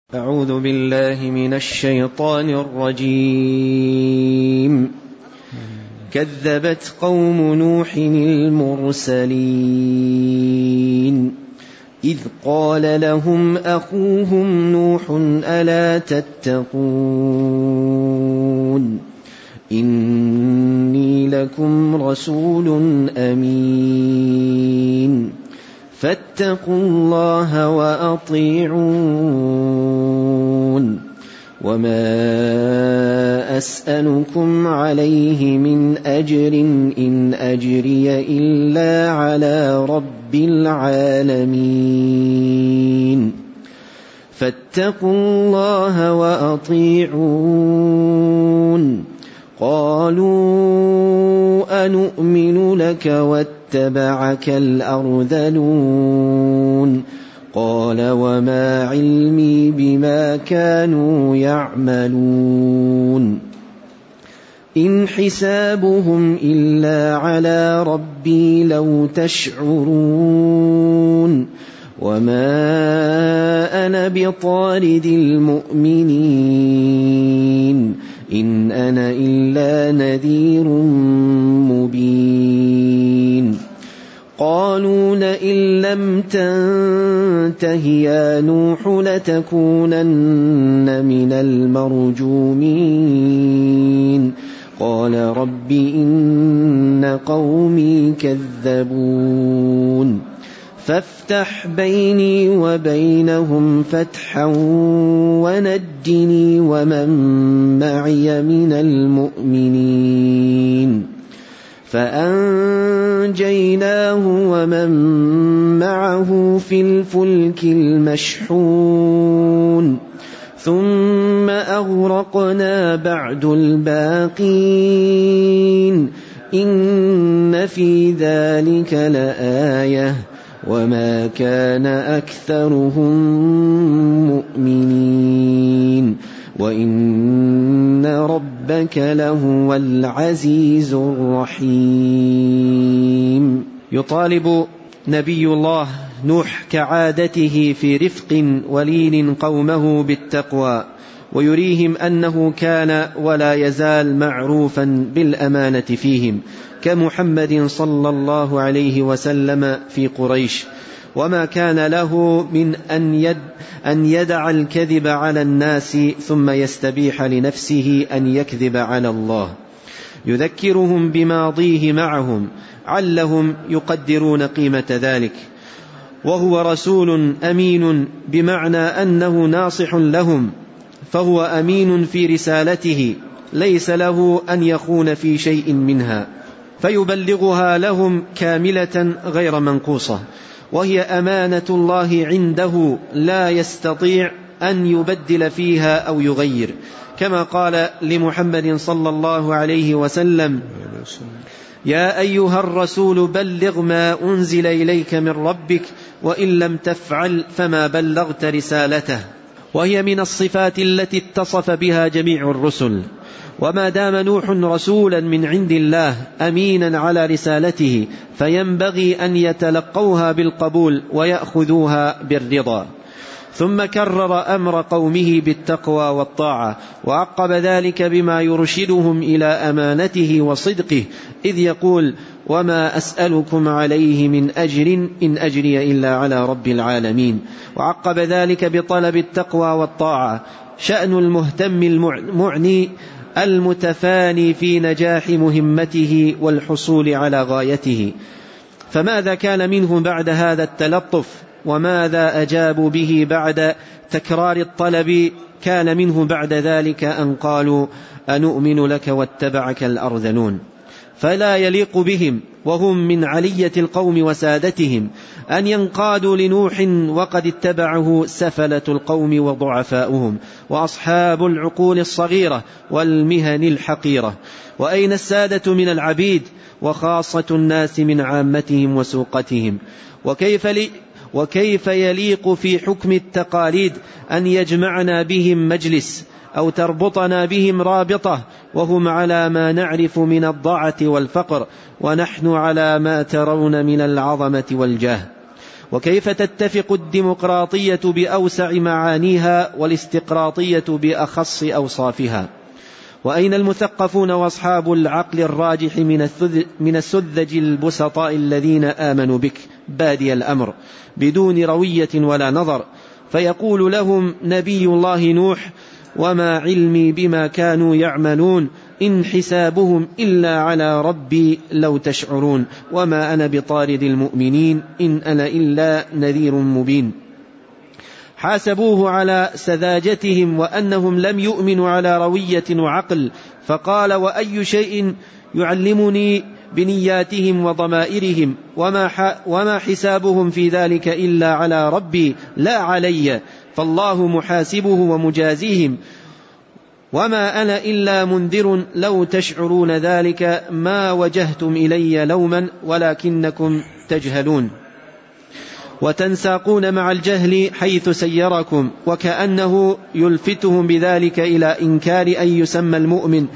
أعوذ بالله من الشيطان الرجيم. كذبت قوم نوح المرسلين إذ قال لهم أخوهم نوح ألا تتقون إني لكم رسول أمين فاتقوا الله وأطيعون وما أسألكم عليه من أجر إن أجري إلا على رب العالمين فاتقوا الله وأطيعون قالوا أنؤمن لك واتبعك الأرذلون قال وما علمي بما كانوا يعملون إن حسابهم إلا على ربي لو تشعرون وما أنا بطارد المؤمنين إن أنا إلا نذير مبين قالوا لئن لم تنته يا نوح لتكونن من المرجومين قال رب إن قومي كذبون فافتح بيني وبينهم فتحا ونجني ومن معي من المؤمنين فأنجيناه ومن معه في الفلك المشحون ثم أغرقنا بعد الباقين إن في ذلك لآية وما كان أكثرهم مؤمنين وإن ربك لهو العزيز الرحيم. يطالب نبي الله نوح كعادته في رفق ولين قومه بالتقوى ويريهم أنه كان ولا يزال معروفا بالأمانة فيهم كمحمد صلى الله عليه وسلم في قريش وما كان له من أن يدع الكذب على الناس ثم يستبيح لنفسه أن يكذب على الله. يذكرهم بماضيه معهم علهم يقدرون قيمة ذلك وهو رسول أمين بمعنى أنه ناصح لهم فهو أمين في رسالته ليس له أن يخون في شيء منها فيبلغها لهم كاملة غير منقوصة وهي أمانة الله عنده لا يستطيع أن يبدل فيها أو يغير كما قال لمحمد صلى الله عليه وسلم يا أيها الرسول بلغ ما أنزل إليك من ربك وإن لم تفعل فما بلغت رسالته وهي من الصفات التي اتصف بها جميع الرسل وما دام نوح رسولا من عند الله أمينا على رسالته فينبغي أن يتلقوها بالقبول ويأخذوها بالرضا. ثم كرر أمر قومه بالتقوى والطاعة وعقب ذلك بما يرشدهم إلى أمانته وصدقه إذ يقول وما أسألكم عليه من أجر إن أجري إلا على رب العالمين وعقب ذلك بطلب التقوى والطاعة شأن المهتم المعني المتفاني في نجاح مهمته والحصول على غايته. فماذا كان منهم بعد هذا التلطف وماذا أجابوا به بعد تكرار الطلب؟ كان منه بعد ذلك أن قالوا أنؤمن لك واتبعك الأرذلون. فلا يليق بهم وهم من علية القوم وسادتهم أن ينقادوا لنوح وقد اتبعه سفلة القوم وضعفاؤهم وأصحاب العقول الصغيرة والمهن الحقيرة. وأين السادة من العبيد وخاصة الناس من عامتهم وسوقتهم؟ وكيف يليق في حكم التقاليد أن يجمعنا بهم مجلس أو تربطنا بهم رابطة وهم على ما نعرف من الضعة والفقر ونحن على ما ترون من العظمة والجاه؟ وكيف تتفق الديمقراطية بأوسع معانيها والاستقراطية بأخص أوصافها؟ وأين المثقفون وأصحاب العقل الراجح من السذج البسطاء الذين آمنوا بك بادي الأمر بدون روية ولا نظر؟ فيقول لهم نبي الله نوح: وما علمي بما كانوا يعملون إن حسابهم إلا على ربي لو تشعرون وما أنا بطارد المؤمنين إن أنا إلا نذير مبين. حاسبوه على سذاجتهم وأنهم لم يؤمنوا على روية وعقل، فقال: وأي شيء يعلمني بنياتهم وضمائرهم وما حسابهم في ذلك إلا على ربي لا علي، فالله محاسبه ومجازيهم وما أنا إلا منذر لو تشعرون ذلك ما وجهتم إلي لوما ولكنكم تجهلون وتنساقون مع الجهل حيث سيركم، وكأنه يلفتهم بذلك إلى إنكار أن يسمى المؤمن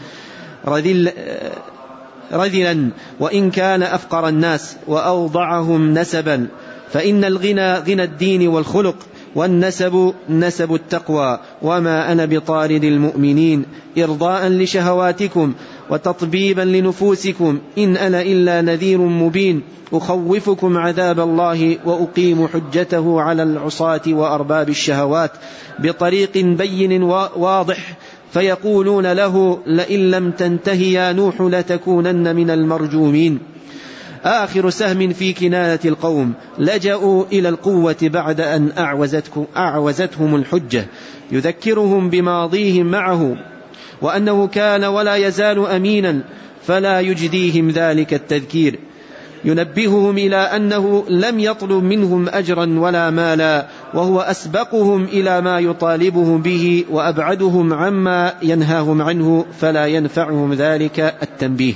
رذلا وإن كان أفقر الناس وأوضعهم نسبا، فإن الغنى غنى الدين والخلق والنسب نسب التقوى، وما أنا بطارد المؤمنين إرضاء لشهواتكم وتطبيبا لنفوسكم إن أنا إلا نذير مبين أخوفكم عذاب الله وأقيم حجته على العصاة وأرباب الشهوات بطريق بين واضح، فيقولون له: لئن لم تنتهي يا نوح لتكونن من المرجومين. آخر سهم في كنانة القوم لجأوا إلى القوة بعد أن أعوزتهم الحجة، يذكرهم بماضيهم معه وأنه كان ولا يزال أمينا، فلا يجديهم ذلك التذكير، ينبههم إلى أنه لم يطلب منهم أجرا ولا مالا، وهو أسبقهم إلى ما يطالبهم به وأبعدهم عما ينهاهم عنه، فلا ينفعهم ذلك التنبيه.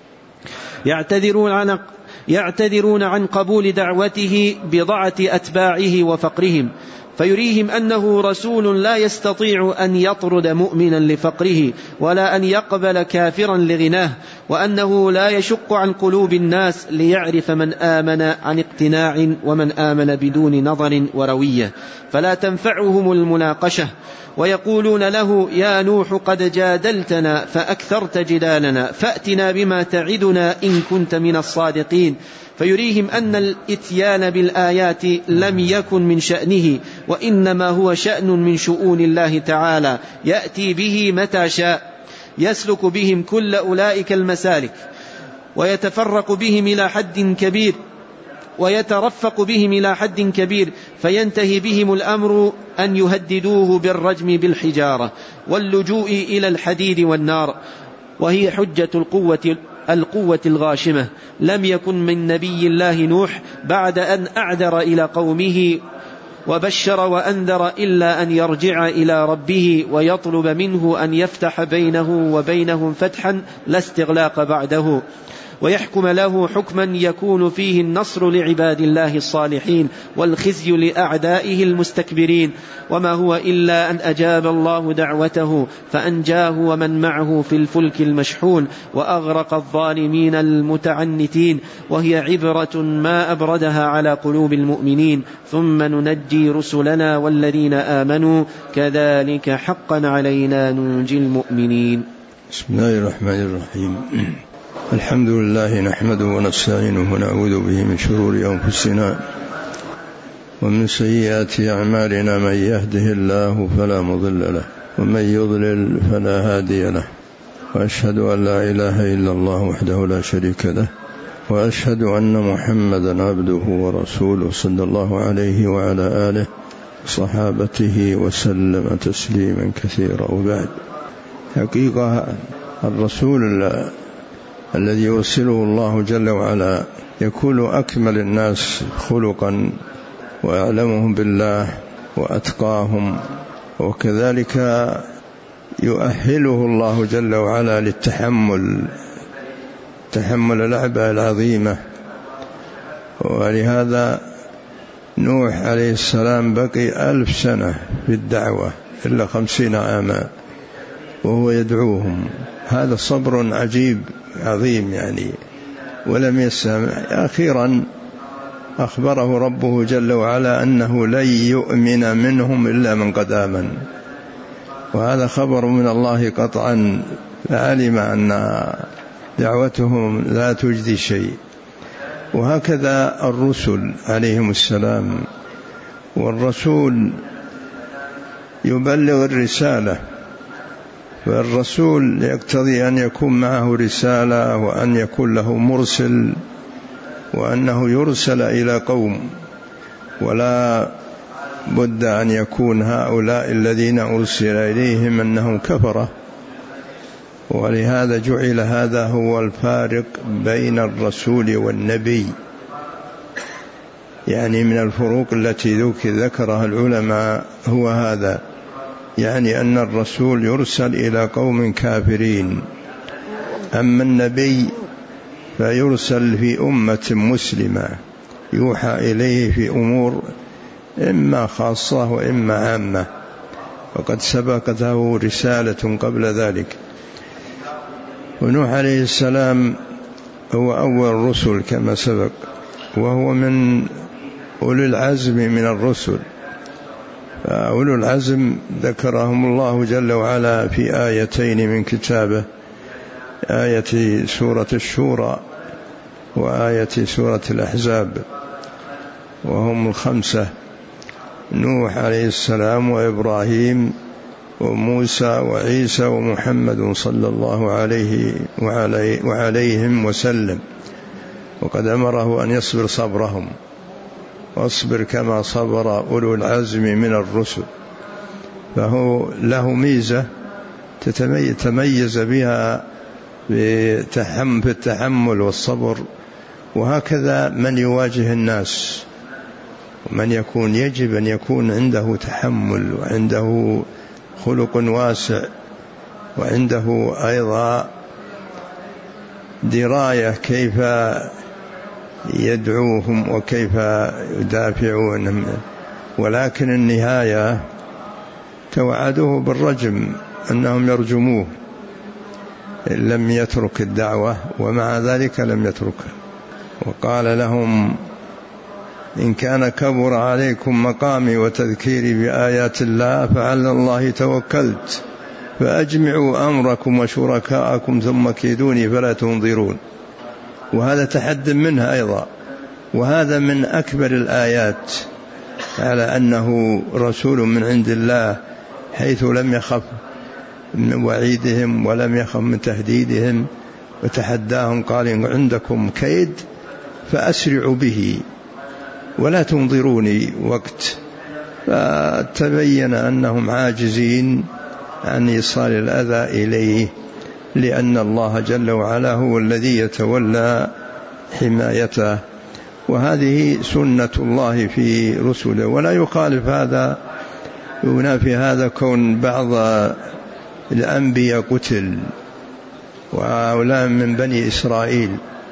يعتذرون عن قبول دعوته بضعة أتباعه وفقرهم، فيريهم أنه رسول لا يستطيع أن يطرد مؤمنا لفقره ولا أن يقبل كافرا لغناه، وأنه لا يشق عن قلوب الناس ليعرف من آمن عن اقتناع ومن آمن بدون نظر وروية، فلا تنفعهم المناقشة، ويقولون له: يا نوح قد جادلتنا فأكثرت جدالنا فأتنا بما تعدنا إن كنت من الصادقين. فيريهم أن الإتيان بالآيات لم يكن من شأنه، وإنما هو شأن من شؤون الله تعالى يأتي به متى شاء، يسلك بهم كل أولئك المسالك ويتفرق بهم إلى حد كبير ويترفق بهم إلى حد كبير، فينتهي بهم الأمر أن يهددوه بالرجم بالحجارة واللجوء إلى الحديد والنار، وهي حجة القوة الغاشمة. لم يكن من نبي الله نوح بعد أن أعذر إلى قومه وبشر وأنذر إلا أن يرجع إلى ربه ويطلب منه أن يفتح بينه وبينهم فتحا لا استغلاق بعده، ويحكم له حكما يكون فيه النصر لعباد الله الصالحين والخزي لأعدائه المستكبرين، وما هو إلا أن أجاب الله دعوته فأنجاه ومن معه في الفلك المشحون وأغرق الظالمين المتعنتين، وهي عبرة ما أبردها على قلوب المؤمنين، ثم ننجي رسلنا والذين آمنوا كذلك حقا علينا ننجي المؤمنين. بسم الله الرحمن الرحيم. الحمد لله نحمده ونستعينه ونعوذ به من شرور أنفسنا ومن سيئات أعمالنا، من يهده الله فلا مضل له ومن يضلل فلا هادي له، وأشهد أن لا إله إلا الله وحده لا شريك له، وأشهد أن محمدا عبده ورسوله صلى الله عليه وعلى آله وصحابته وسلم تسليما كثيرا. وبعد، حقيقة الرسول الذي يرسله الله جل وعلا يكون أكمل الناس خلقا وأعلمهم بالله وأتقاهم، وكذلك يؤهله الله جل وعلا للتحمل الأعباء العظيمة. ولهذا نوح عليه السلام بقي 1000 سنة في الدعوة إلا 50 عاما وهو يدعوهم. هذا صبر عجيب عظيم ولم يسهم. أخيرا أخبره ربه جل وعلا أنه لن يؤمن منهم إلا من قد آمن، وهذا خبر من الله قطعا، فعلم أن دعوتهم لا تجدي شيء. وهكذا الرسل عليهم السلام، والرسول يبلغ الرسالة، فالرسول يقتضي أن يكون معه رسالة، وأن يكون له مرسل، وأنه يرسل إلى قوم، ولا بد أن يكون هؤلاء الذين أرسل إليهم أنهم كفرة. ولهذا جعل هذا هو الفارق بين الرسول والنبي، يعني من الفروق التي ذكرها العلماء هو هذا، يعني أن الرسول يرسل إلى قوم كافرين، أما النبي فيرسل في أمة مسلمة يوحى إليه في أمور إما خاصة وإما عامة، وقد سبقته رسالة قبل ذلك. ونوح عليه السلام هو أول الرسل كما سبق، وهو من أولي العزم من الرسل، فأولو العزم ذكرهم الله جل وعلا في آيتين من كتابه، آية سورة الشورى وآية سورة الأحزاب، وهم الخمسة: نوح عليه السلام، وإبراهيم، وموسى، وعيسى، ومحمد صلى الله عليه وعليهم وسلم. وقد أمره أن يصبر صبرهم، واصبر كما صبر أولو العزم من الرسل، فهو له ميزة تميز بها بالتحمل والصبر. وهكذا من يواجه الناس، ومن يجب أن يكون عنده تحمل، وعنده خلق واسع، وعنده أيضا دراية كيف يدعوهم وكيف يدافعون. ولكن النهاية توعدوه بالرجم، أنهم يرجموه إن لم يترك الدعوة، ومع ذلك لم يتركها. وقال لهم: إن كان كبر عليكم مقامي وتذكيري بآيات الله فعلى الله توكلت، فأجمعوا أمركم وشركاءكم ثم كيدوني فلا تنظرون. وهذا تحد منها أيضا، وهذا من أكبر الآيات على أنه رسول من عند الله، حيث لم يخف من وعيدهم ولم يخف من تهديدهم، وتحداهم قال: إن عندكم كيد فأسرعوا به ولا تنظروني وقت. فتبين أنهم عاجزين عن إيصال الأذى إليه، لأن الله جل وعلا هو الذي يتولى حمايته، وهذه سنة الله في رسله. ولا يخالف هذا، ينافي هذا كون بعض الأنبياء قتل، وهؤلاء من بني إسرائيل.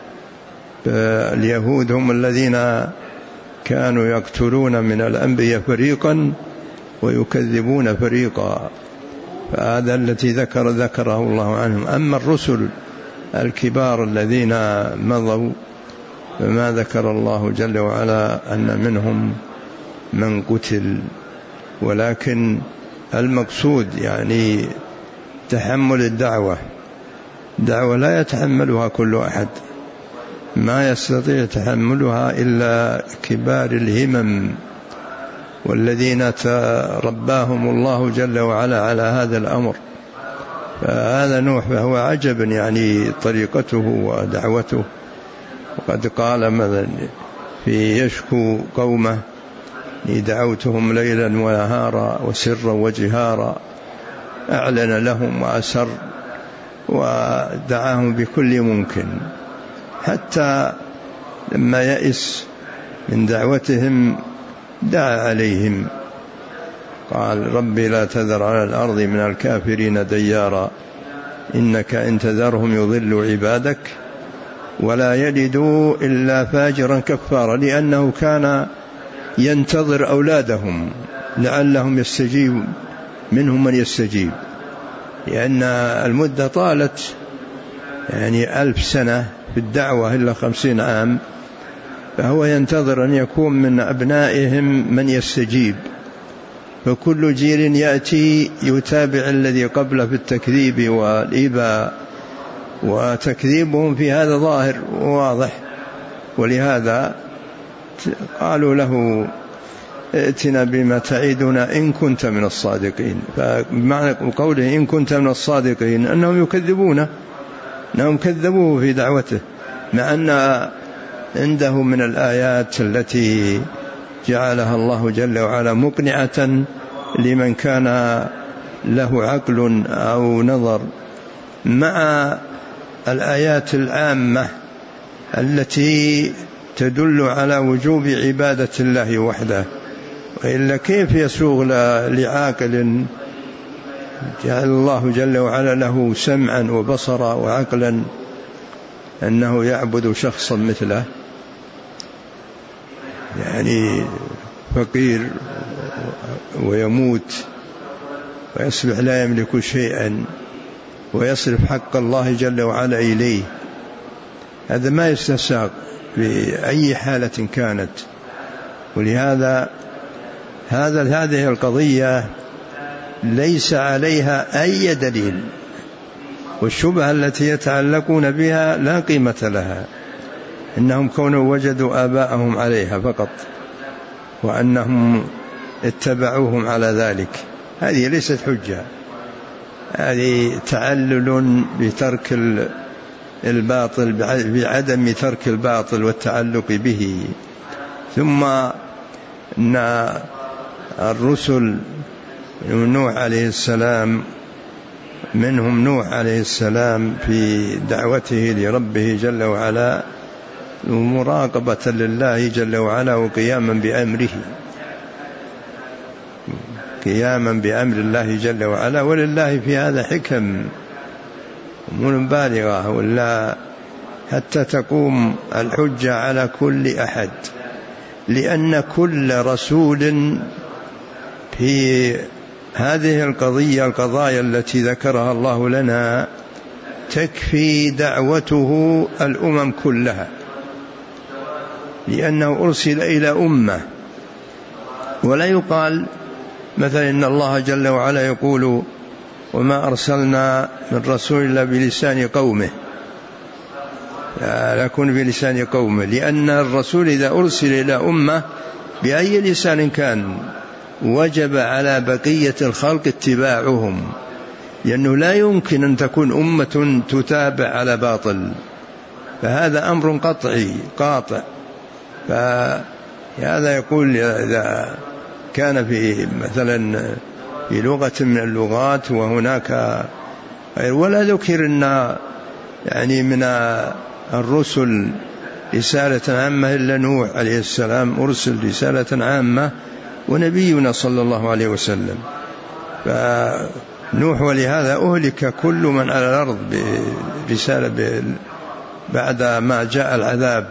اليهود هم الذين كانوا يقتلون من الأنبياء فريقا ويكذبون فريقا، فهذا التي ذكره الله عنهم. أما الرسل الكبار الذين مضوا فما ذكر الله جل وعلا أن منهم من قتل، ولكن المقصود يعني تحمل الدعوة لا يتحملها كل أحد، ما يستطيع تحملها إلا كبار الهمم، والذين ترباهم الله جل وعلا على هذا الأمر. فهذا نوح فهو عجبا يعني طريقته ودعوته. وقد قال مثلا في يشكو قومه: دعوتهم ليلا ونهارا وسرا وجهارا، أعلن لهم وأسر، ودعاهم بكل ممكن، حتى لما يئس من دعوتهم دعا عليهم، قال: ربي لا تذر على الأرض من الكافرين ديارا، إنك إن تذرهم يضلوا عبادك ولا يلدوا إلا فاجرا كفارا، لأنه كان ينتظر أولادهم لعلهم يستجيب منهم من يستجيب، لأن المدة طالت، يعني 1000 سنة في الدعوة إلا 50 عام، فهو ينتظر أن يكون من أبنائهم من يستجيب، فكل جيل يأتي يتابع الذي قبله في التكذيب والإباء، وتكذيبهم في هذا ظاهر وواضح. ولهذا قالوا له ائتنا بما تعيدنا إن كنت من الصادقين. فمعنى قوله إن كنت من الصادقين أنهم يكذبونه، أنهم كذبوه في دعوته، مع أن عنده من الآيات التي جعلها الله جل وعلا مقنعة لمن كان له عقل أو نظر، مع الآيات العامة التي تدل على وجوب عبادة الله وحده. وإلا كيف يسوغ لعاقل جعل الله جل وعلا له سمعا وبصرا وعقلا أنه يعبد شخصا مثله، يعني فقير ويموت ويصبح لا يملك شيئا ويصرف حق الله جل وعلا إليه؟ هذا ما يستساغ بأي حالة كانت. ولهذا هذه القضية ليس عليها أي دليل، والشبهة التي يتعلقون بها لا قيمة لها، إنهم كونوا وجدوا آباءهم عليها فقط وأنهم اتبعوهم على ذلك، هذه ليست حجة، هذه تعلل بترك الباطل، بعدم ترك الباطل والتعلق به. ثم أن الرسل نوح عليه السلام، منهم نوح عليه السلام في دعوته لربه جل وعلا مراقبة لله جل وعلا وقياما بأمره، قياما بأمر الله جل وعلا. ولله في هذا حكم بالغة، ولا حتى تقوم الحجة على كل أحد، لأن كل رسول في هذه القضايا التي ذكرها الله لنا تكفي دعوته الأمم كلها، لأنه أرسل إلى أمة. ولا يقال مثلا إن الله جل وعلا يقول وما أرسلنا من رسول إلا بلسان قومه، لا يكون بلسان قومه، لأن الرسول إذا أرسل إلى أمة بأي لسان كان وجب على بقية الخلق اتباعهم، لأنه لا يمكن أن تكون أمة تتابع على باطل، فهذا أمر قطعي قاطع. فهذا يقول إذا كان في مثلا في لغة من اللغات وهناك ولا ذكر أن يعني من الرسل رسالة عامة إلا نوح عليه السلام أرسل رسالة عامة، ونبينا صلى الله عليه وسلم فنوح. ولهذا أهلك كل من على الأرض برسالة بعد ما جاء العذاب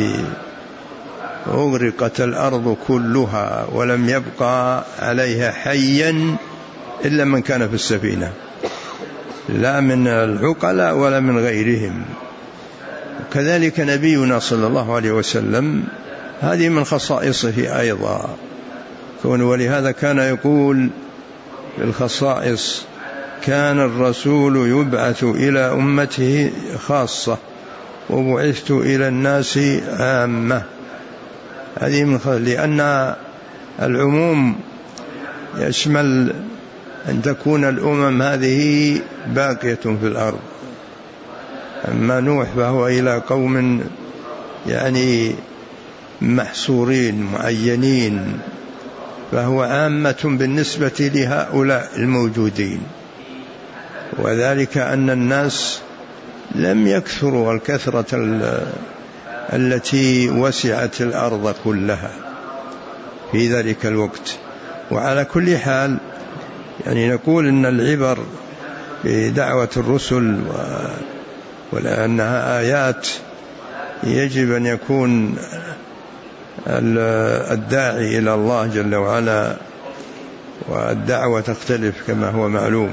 أغرقت الأرض كلها ولم يبقى عليها حيا إلا من كان في السفينة، لا من العقلاء ولا من غيرهم. كذلك نبينا صلى الله عليه وسلم هذه من خصائصه أيضا. ولهذا كان يقول في الخصائص كان الرسول يبعث إلى أمته خاصة وبعثت إلى الناس عامة. هذه من لأن العموم يشمل أن تكون الأمم هذه باقية في الأرض. أما نوح فهو إلى قوم يعني محصورين معينين، فهو عامة بالنسبة لهؤلاء الموجودين، وذلك أن الناس لم يكثروا الكثرة التي وسعت الأرض كلها في ذلك الوقت. وعلى كل حال يعني نقول إن العبر بدعوة الرسل ولأنها آيات يجب أن يكون الداعي إلى الله جل وعلا، والدعوة تختلف كما هو معلوم،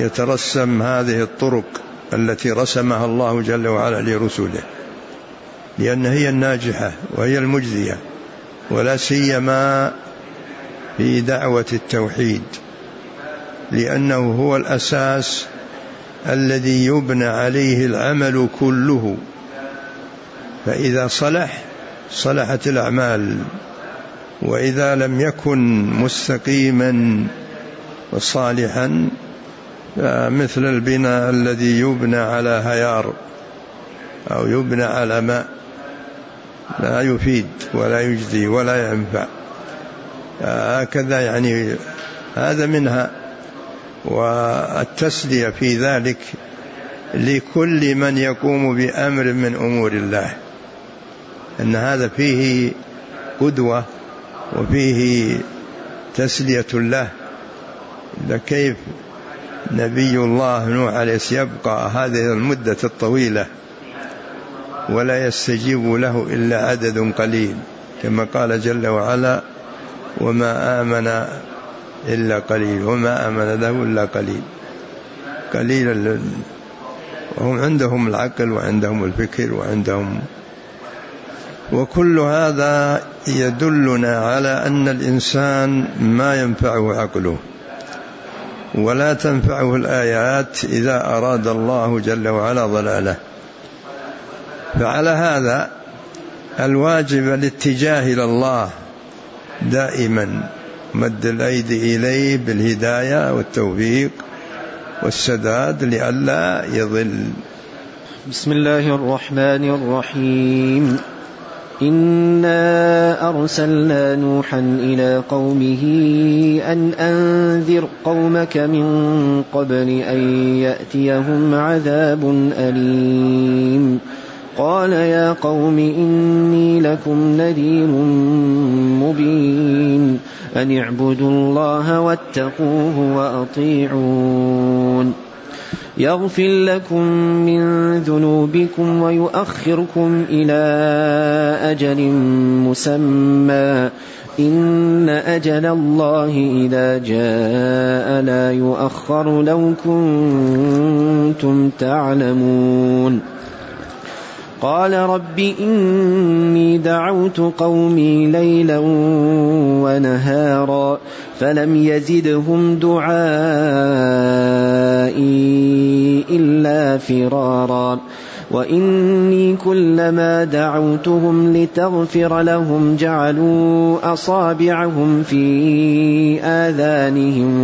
يترسم هذه الطرق التي رسمها الله جل وعلا لرسله. لأن هي الناجحة وهي المجزية، ولا سيما في دعوة التوحيد، لأنه هو الأساس الذي يبنى عليه العمل كله، فإذا صلحت الأعمال، وإذا لم يكن مستقيما وصالحا مثل البناء الذي يبنى على هيار أو يبنى على ماء لا يفيد ولا يجزي ولا ينفع. هكذا يعني هذا منها. والتسلية في ذلك لكل من يقوم بأمر من أمور الله، أن هذا فيه قدوة وفيه تسلية له. كيف نبي الله نوح عليه يبقى هذه المدة الطويلة ولا يستجيب له إلا عدد قليل، كما قال جل وعلا: وما آمن إلا قليل، وما آمن له إلا قليل. وهم عندهم العقل وعندهم الفكر وعندهم، وكل هذا يدلنا على أن الإنسان ما ينفعه عقله ولا تنفعه الآيات إذا أراد الله جل وعلا ضلاله. فعلى هذا الواجب الاتجاه إلى الله دائما، مد الأيدي إليه بالهداية والتوفيق والسداد لئلا يضل. بسم الله الرحمن الرحيم. إنا أرسلنا نوحا إلى قومه أن أنذر قومك من قبل أن يأتيهم عذاب أليم. قال يا قوم إني لكم نذير مبين أن اعبدوا الله واتقوه وأطيعون يغفر لكم من ذنوبكم ويؤخركم إلى أجل مسمى إن أجل الله إذا جاء لا يؤخر لو كنتم تعلمون. قال رب إني دعوت قومي ليلا ونهارا فلم يزدهم دعائي إلا فرارا وإني كلما دعوتهم لتغفر لهم جعلوا أصابعهم في آذانهم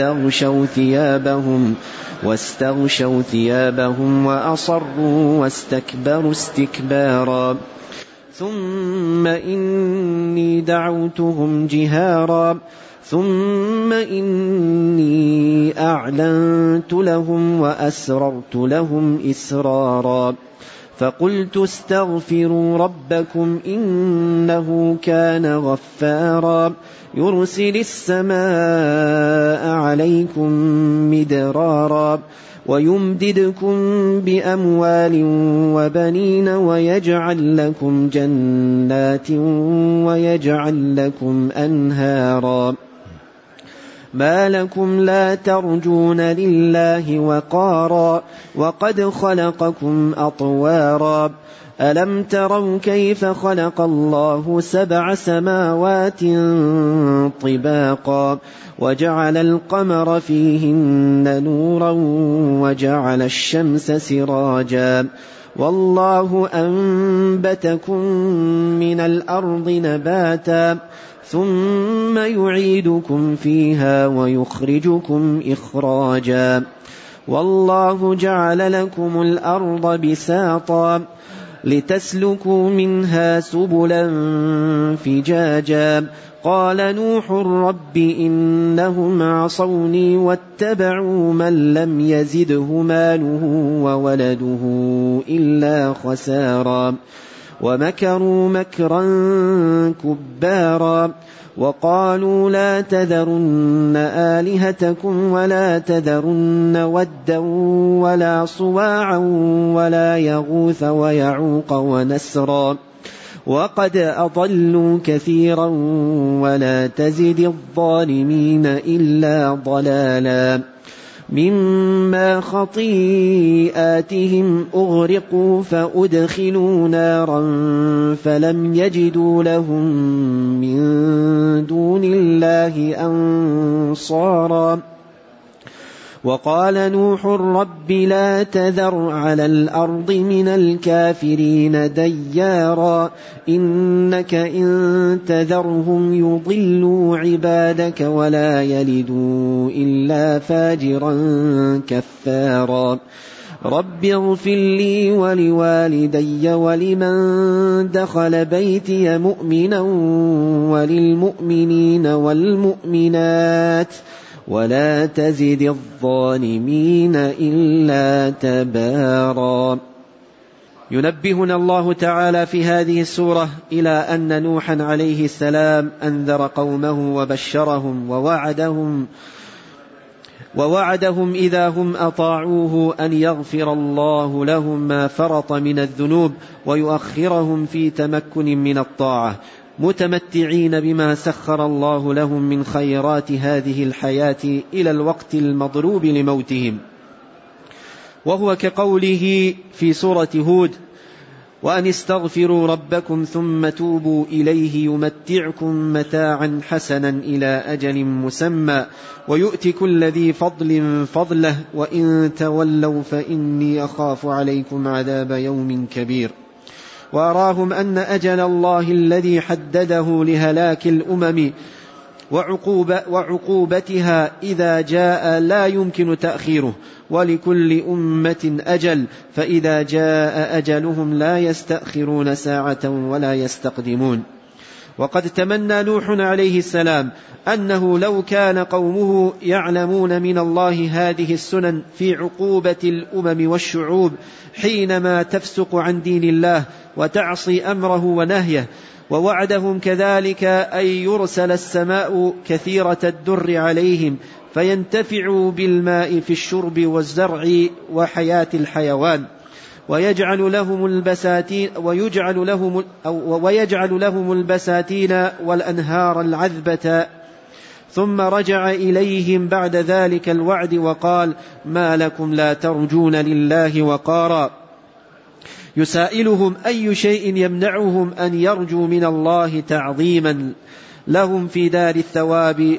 واستغشوا ثيابهم وأصروا واستكبروا استكبارا ثم إني دعوتهم جهارا ثم إني أعلنت لهم وأسررت لهم إسرارا فقلت استغفروا ربكم إنه كان غفارا يرسل السماء عليكم مدرارا ويمددكم بأموال وبنين ويجعل لكم جنات ويجعل لكم أنهارا ما لكم لا ترجون لله وقارا وقد خلقكم أطوارا ألم تروا كيف خلق الله 7 سماوات طباقا وجعل القمر فيهن نورا وجعل الشمس سراجا والله أنبتكم من الأرض نباتا ثم يعيدكم فيها ويخرجكم إخراجا والله جعل لكم الأرض بساطا لتسلكوا منها سبلا فجاجا قال نوح رب إنهم عصوني واتبعوا من لم يزده ماله وولده إلا خسارا ومكروا مكرا كبارا وقالوا لا تذرن آلهتكم ولا تذرن ودا ولا صواعا ولا يغوث ويعوق ونسرا وقد أضلوا كثيرا ولا تزد الظالمين إلا ضلالا مما خطيئاتهم أغرقوا فأدخلوا نارا فلم يجدوا لهم من دون الله أنصارا. وقال نوح رب لا تذر على الأرض من الكافرين ديارا إنك إن تذرهم يضلوا عبادك ولا يلدوا إلا فاجرا كفارا. رب اغفر لي ولوالدي ولمن دخل بيتي مؤمنا وللمؤمنين والمؤمنات ولا تزد الظالمين إلا تبارا. ينبهنا الله تعالى في هذه السورة إلى أن نوحا عليه السلام أنذر قومه وبشرهم ووعدهم إذا هم أطاعوه أن يغفر الله لهم ما فرط من الذنوب ويؤخرهم في تمكن من الطاعة متمتعين بما سخر الله لهم من خيرات هذه الحياة إلى الوقت المضروب لموتهم. وهو كقوله في سورة هود وأن استغفروا ربكم ثم توبوا إليه يمتعكم متاعا حسنا إلى أجل مسمى ويؤتي كل ذي فضل فضله وإن تولوا فإني أخاف عليكم عذاب يوم كبير. وأراهم أن أجل الله الذي حدده لهلاك الأمم وعقوبتها إذا جاء لا يمكن تأخيره ولكل أمة أجل فإذا جاء أجلهم لا يستأخرون ساعة ولا يستقدمون. وقد تمنى نوح عليه السلام أنه لو كان قومه يعلمون من الله هذه السنن في عقوبة الأمم والشعوب حينما تفسق عن دين الله وتعصي أمره ونهيه. ووعدهم كذلك أن يرسل السماء كثيرة الدر عليهم فينتفعوا بالماء في الشرب والزرع وحياة الحيوان ويجعل لهم البساتين والأنهار العذبة. ثم رجع إليهم بعد ذلك الوعد وقال ما لكم لا ترجون لله وقارا يسائلهم أي شيء يمنعهم أن يرجوا من الله تعظيما لهم في دار الثواب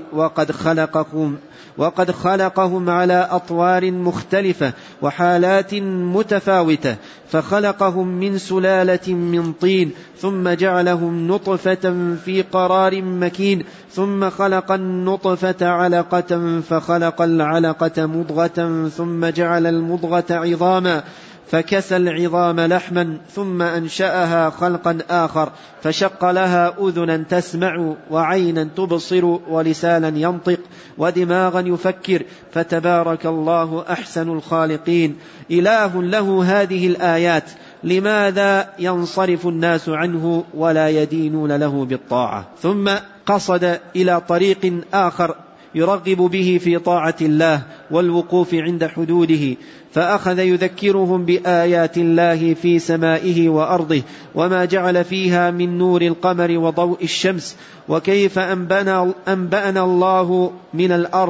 وقد خلقهم على أطوار مختلفة وحالات متفاوتة فخلقهم من سلالة من طين ثم جعلهم نطفة في قرار مكين ثم خلق النطفة علقة فخلق العلقة مضغة ثم جعل المضغة عظاما فكسى العظام لحما ثم أنشأها خلقا آخر فشق لها أذنا تسمع وعينا تبصر ولسانا ينطق ودماغا يفكر فتبارك الله أحسن الخالقين. إله له هذه الآيات لماذا ينصرف الناس عنه ولا يدينون له بالطاعة؟ ثم قصد إلى طريق آخر يرغب به في طاعة الله والوقوف عند حدوده فأخذ يذكرهم بآيات الله في سمائه وأرضه وما جعل فيها من نور القمر وضوء الشمس وكيف أنبأنا الله من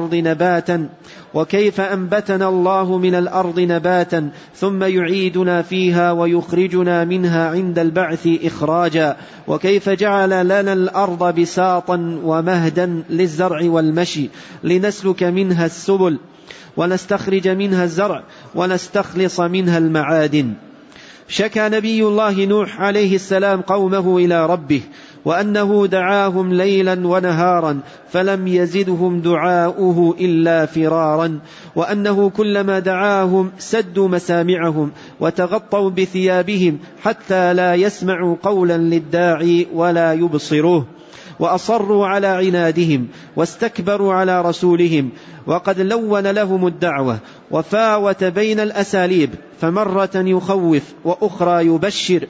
الأرض نباتا ثم يعيدنا فيها ويخرجنا منها عند البعث إخراجا وكيف جعل لنا الأرض بساطا ومهدا للزرع والمشي لنسلك منها السبل ونستخرج منها الزرع ونستخلص منها المعادن. شكى نبي الله نوح عليه السلام قومه إلى ربه وأنه دعاهم ليلا ونهارا فلم يزدهم دعاؤه إلا فرارا وأنه كلما دعاهم سدوا مسامعهم وتغطوا بثيابهم حتى لا يسمعوا قولا للداعي ولا يبصروه وأصروا على عنادهم واستكبروا على رسولهم. وقد لون لهم الدعوة وفاوت بين الأساليب فمرة يخوف وأخرى يبشر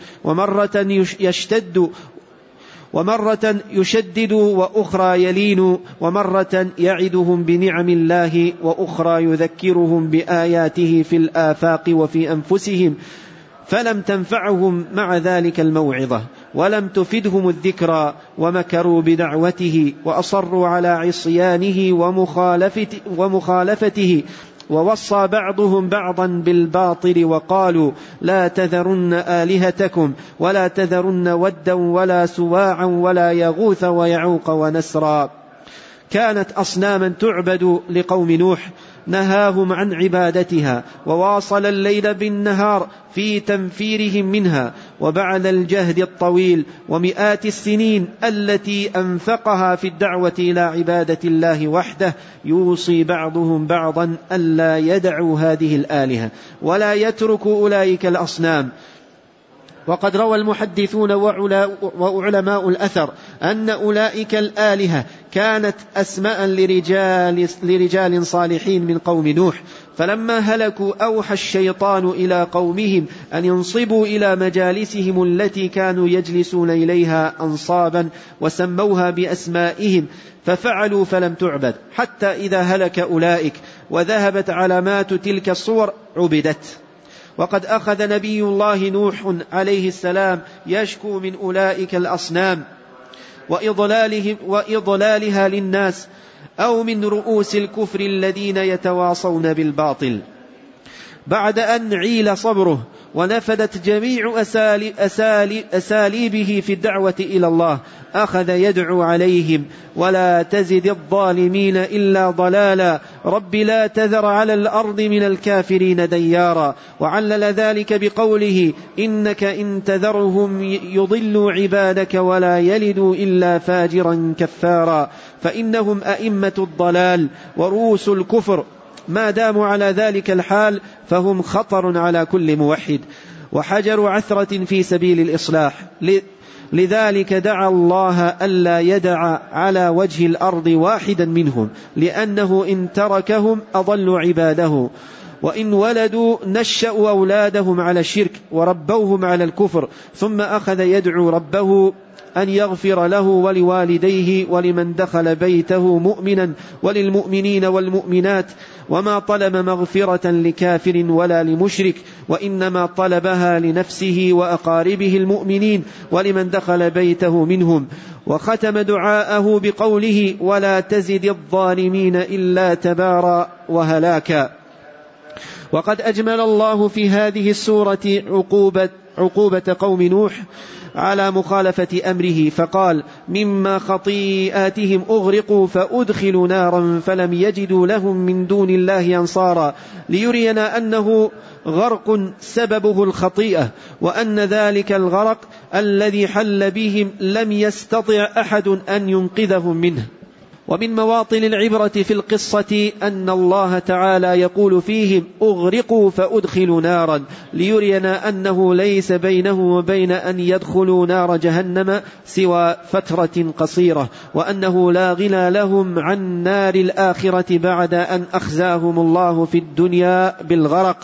ومرة يشدد وأخرى يلين ومرة يعدهم بنعم الله وأخرى يذكرهم بآياته في الآفاق وفي أنفسهم فلم تنفعهم مع ذلك الموعظة ولم تفدهم الذكرى ومكروا بدعوته وأصروا على عصيانه ومخالفته ووصى بعضهم بعضا بالباطل وقالوا لا تذرن آلهتكم ولا تذرن ودا ولا سواعا ولا يغوث ويعوق ونسرا. كانت أصناما تعبد لقوم نوح، نهاهم عن عبادتها وواصل الليل بالنهار في تنفيرهم منها. وبعد الجهد الطويل ومئات السنين التي أنفقها في الدعوة إلى عبادة الله وحده، يوصي بعضهم بعضا ألا يدعوا هذه الآلهة ولا يتركوا أولئك الأصنام. وقد روى المحدثون وعلماء الأثر أن أولئك الآلهة كانت أسماء لرجال صالحين من قوم نوح، فلما هلكوا أوحى الشيطان إلى قومهم أن ينصبوا إلى مجالسهم التي كانوا يجلسون إليها أنصابا وسموها بأسمائهم، ففعلوا فلم تعبد، حتى إذا هلك أولئك وذهبت علامات تلك الصور عبدت. وقد أخذ نبي الله نوح عليه السلام يشكو من أولئك الأصنام وإضلالها للناس، أو من رؤوس الكفر الذين يتواصون بالباطل. بعد أن عيل صبره ونفدت جميع أساليبه في الدعوة إلى الله، أخذ يدعو عليهم ولا تزد الظالمين إلا ضلالا، رب لا تذر على الأرض من الكافرين ديارا. وعلل ذلك بقوله إنك إن تذرهم يضلوا عبادك ولا يلدوا إلا فاجرا كفارا، فإنهم أئمة الضلال ورؤوس الكفر، ما داموا على ذلك الحال فهم خطر على كل موحد وحجر عثرة في سبيل الإصلاح. لذلك دعا الله ألا يدع على وجه الأرض واحدا منهم، لأنه إن تركهم أضلوا عباده، وإن ولدوا نشأوا أولادهم على الشرك وربوهم على الكفر. ثم أخذ يدعو ربه أن يغفر له ولوالديه ولمن دخل بيته مؤمنا وللمؤمنين والمؤمنات، وما طلب مغفرة لكافر ولا لمشرك، وإنما طلبها لنفسه وأقاربه المؤمنين ولمن دخل بيته منهم. وختم دعاءه بقوله ولا تزد الظالمين إلا تبارا وهلاكا. وقد أجمل الله في هذه السورة عقوبة قوم نوح على مخالفة أمره، فقال مما خطيئاتهم أغرقوا فأدخلوا نارا فلم يجدوا لهم من دون الله أنصارا، ليرينا أنه غرق سببه الخطيئة، وأن ذلك الغرق الذي حل بهم لم يستطع أحد أن ينقذهم منه. ومن مواطن العبرة في القصة أن الله تعالى يقول فيهم أغرقوا فأدخلوا نارا، ليرينا أنه ليس بينه وبين أن يدخلوا نار جهنم سوى فترة قصيرة، وأنه لا غنى لهم عن نار الآخرة بعد أن أخزاهم الله في الدنيا بالغرق،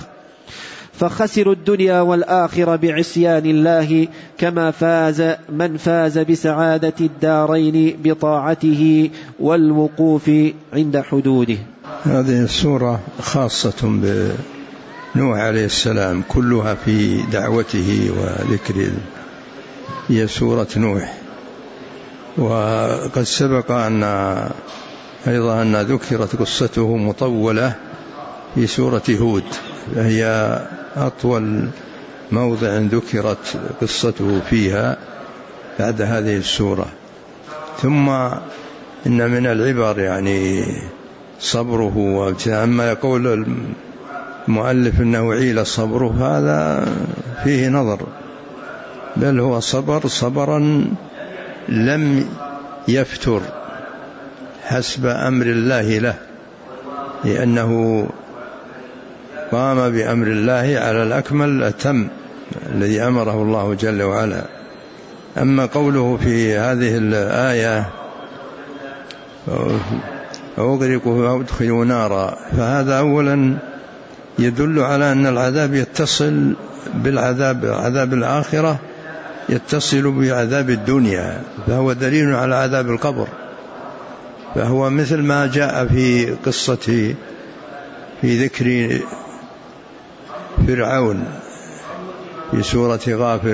فخسروا الدنيا والآخرة بعصيان الله، كما فاز من فاز بسعادة الدارين بطاعته والوقوف عند حدوده. هذه السورة خاصة بنوح عليه السلام، كلها في دعوته وذكره، هي سورة نوح. وقد سبق أن أيضا أن ذكرت قصته مطولة في سورة هود، فهي أطول موضع ذكرت قصته فيها بعد هذه السورة. ثم إن من العبر يعني صبره، أما يقول المؤلف أنه عيل صبره هذا فيه نظر، بل هو صبرا لم يفتر حسب أمر الله له، لأنه قام بأمر الله على الأكمل الأتم الذي أمره الله جل وعلا. أما قوله في هذه الآية أغرقوا وأدخلوا نارا، فهذا أولا يدل على أن العذاب يتصل بالعذاب، عذاب الآخرة يتصل بعذاب الدنيا، فهو دليل على عذاب القبر. فهو مثل ما جاء في قصة في ذكر فرعون في سورة غافر،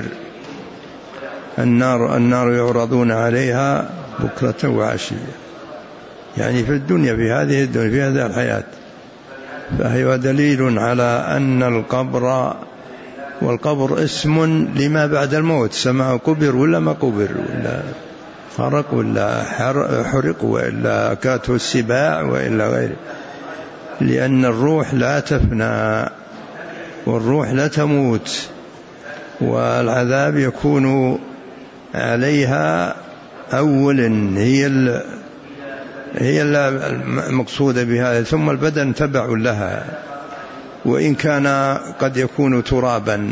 النار يعرضون عليها بكرة وعشية، يعني في الدنيا، في هذه الدنيا، في هذه الحياة. فهي دليل على أن القبر، والقبر اسم لما بعد الموت، سماء قبر ولا ما قبر، ولا خرق ولا حرق ولا كاته السباع وإلا غيره، لأن الروح لا تفنى والروح لا تموت، والعذاب يكون عليها أولا، هي المقصودة بها، ثم البدن تبع لها، وإن كان قد يكون ترابا.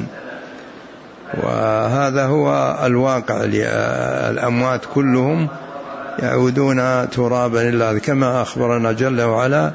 وهذا هو الواقع، الأموات كلهم يعودون ترابا إلا كما أخبرنا جل وعلا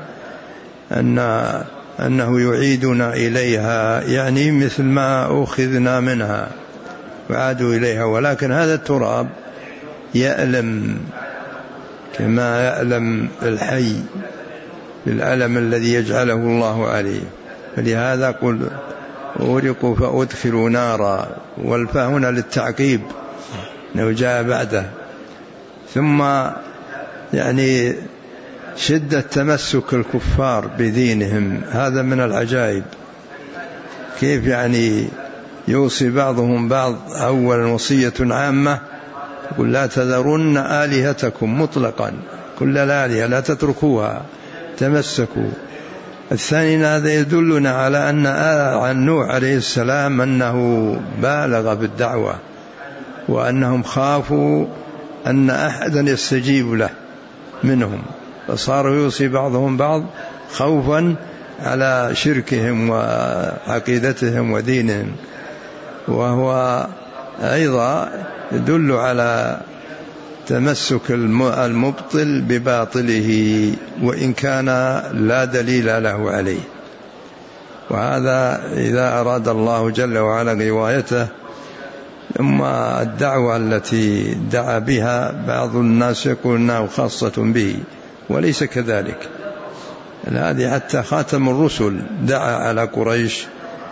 أنه يعيدنا إليها، يعني مثل ما أخذنا منها وعادوا إليها، ولكن هذا التراب يألم كما يألم الحي بالألم الذي يجعله الله عليه. فلهذا قل أورقوا فأدخلوا نارا، والفاء هنا للتعقيب أنه جاء بعده. ثم يعني شدة تمسك الكفار بدينهم، هذا من العجائب، كيف يعني يوصي بعضهم بعض. أولا وصية عامة، يقول لا تذرن آلهتكم مطلقا، كل الآلهة لا تتركوها، تمسكوا. الثاني هذا يدلنا على أن عن نوح عليه السلام أنه بالغ بالدعوة، وأنهم خافوا أن أحدا يستجيب له منهم، فصاروا يوصي بعضهم بعض خوفا على شركهم وعقيدتهم ودينهم. وهو أيضا يدل على تمسك المبطل بباطله وإن كان لا دليل له عليه. وهذا إذا أراد الله جل وعلا غوايته. ثم الدعوة التي دعا بها بعض الناس يقول أنها خاصة به، وليس كذلك. هذه حتى خاتم الرسل دعا على قريش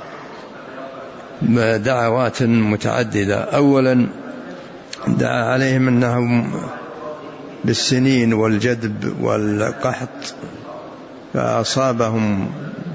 دعوات متعددة. أولا دعا عليهم أنهم بالسنين والجدب والقحط، فأصابهم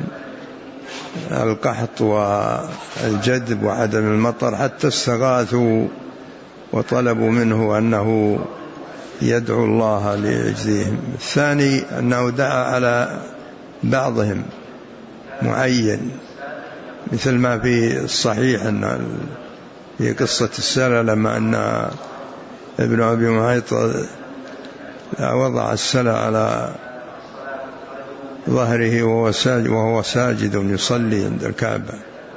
القحط والجدب وعدم المطر حتى استغاثوا وطلبوا منه أنه يدعو الله ليجزيهم. الثاني أنه دعا على بعضهم معين، مثل ما في الصحيح أن في قصة السلة لما أن ابن أبي معيط وضع السلة على ظهره وهو ساجد يصلي عند الكعبة،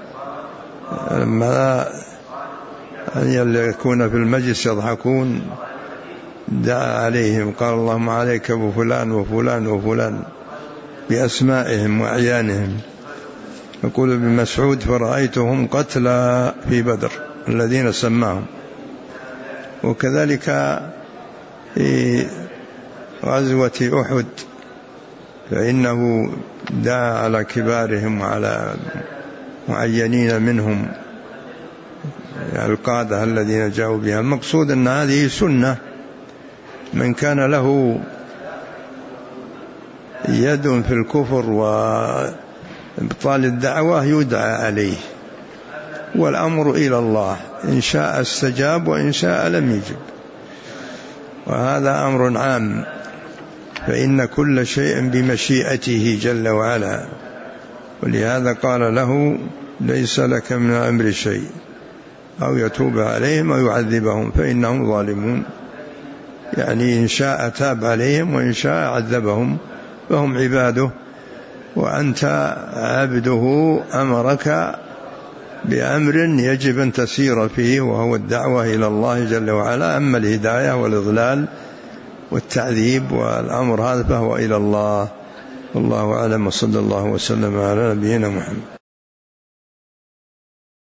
لما أن يكون في المجلس يضحكون دعا عليهم قال اللهم عليك بفلان وفلان وفلان بأسمائهم وأعيانهم. يقول ابن مسعود فرأيتهم قتلى في بدر الذين سماهم. وكذلك في غزوة أحد فإنه دعا على كبارهم وعلى معينين منهم القادة الذين جاءوا بها. المقصود أن هذه سنة، من كان له يد في الكفر وإبطال الدعوة يدعى عليه، والأمر إلى الله، إن شاء استجاب وإن شاء لم يجب، وهذا أمر عام، فإن كل شيء بمشيئته جل وعلا. ولهذا قال له ليس لك من أمر شيء، أو يتوب عليهم أو يعذبهم فإنهم ظالمون، يعني إن شاء تاب عليهم وإن شاء عذبهم فهم عباده، وأنت عبده أمرك بأمر يجب أن تسير فيه، وهو الدعوة إلى الله جل وعلا. أما الهداية والإضلال والتعذيب والأمر هذا فهو إلى الله. والله أعلم، وصلى الله وسلم على نبينا محمد.